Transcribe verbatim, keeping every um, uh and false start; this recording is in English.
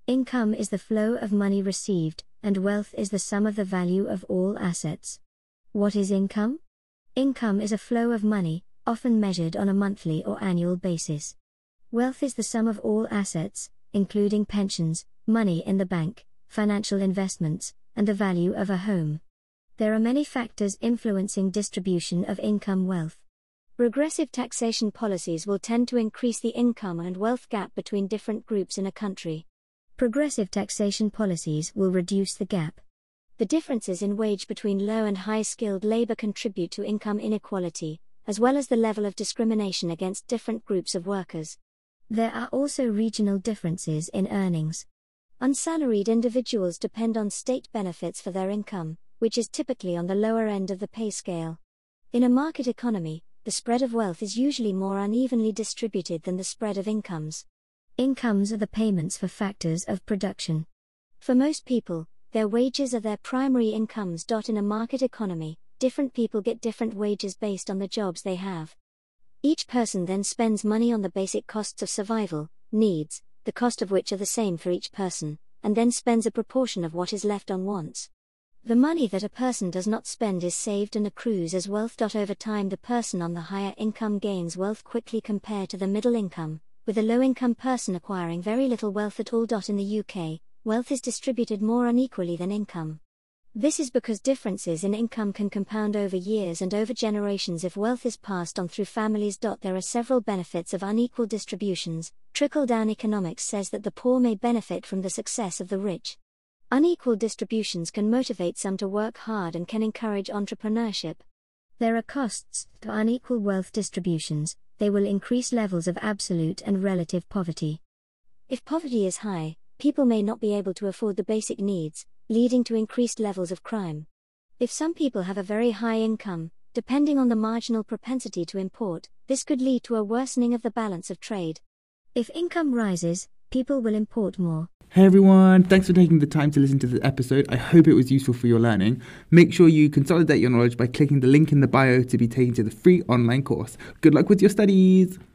Income is the flow of money received, and wealth is the sum of the value of all assets. What is income? Income is a flow of money, often measured on a monthly or annual basis. Wealth is the sum of all assets, including pensions, money in the bank, financial investments, and the value of a home. There are many factors influencing distribution of income wealth. Regressive taxation policies will tend to increase the income and wealth gap between different groups in a country. Progressive taxation policies will reduce the gap. The differences in wage between low and high-skilled labor contribute to income inequality, as well as the level of discrimination against different groups of workers. There are also regional differences in earnings. Unsalaried individuals depend on state benefits for their income, which is typically on the lower end of the pay scale. In a market economy, the spread of wealth is usually more unevenly distributed than the spread of incomes. Incomes are the payments for factors of production. For most people, their wages are their primary incomes. In a market economy, different people get different wages based on the jobs they have. Each person then spends money on the basic costs of survival, needs, the cost of which are the same for each person, and then spends a proportion of what is left on wants. The money that a person does not spend is saved and accrues as wealth. Over time, the person on the higher income gains wealth quickly compared to the middle income, with a low-income person acquiring very little wealth at all. In the U K, wealth is distributed more unequally than income. This is because differences in income can compound over years and over generations if wealth is passed on through families. There are several benefits of unequal distributions. Trickle-down economics says that the poor may benefit from the success of the rich. Unequal distributions can motivate some to work hard and can encourage entrepreneurship. There are costs to unequal wealth distributions. They will increase levels of absolute and relative poverty. If poverty is high, people may not be able to afford the basic needs, leading to increased levels of crime. If some people have a very high income, depending on the marginal propensity to import, this could lead to a worsening of the balance of trade. If income rises, people will import more. Hey everyone, thanks for taking the time to listen to this episode. I hope it was useful for your learning. Make sure you consolidate your knowledge by clicking the link in the bio to be taken to the free online course. Good luck with your studies!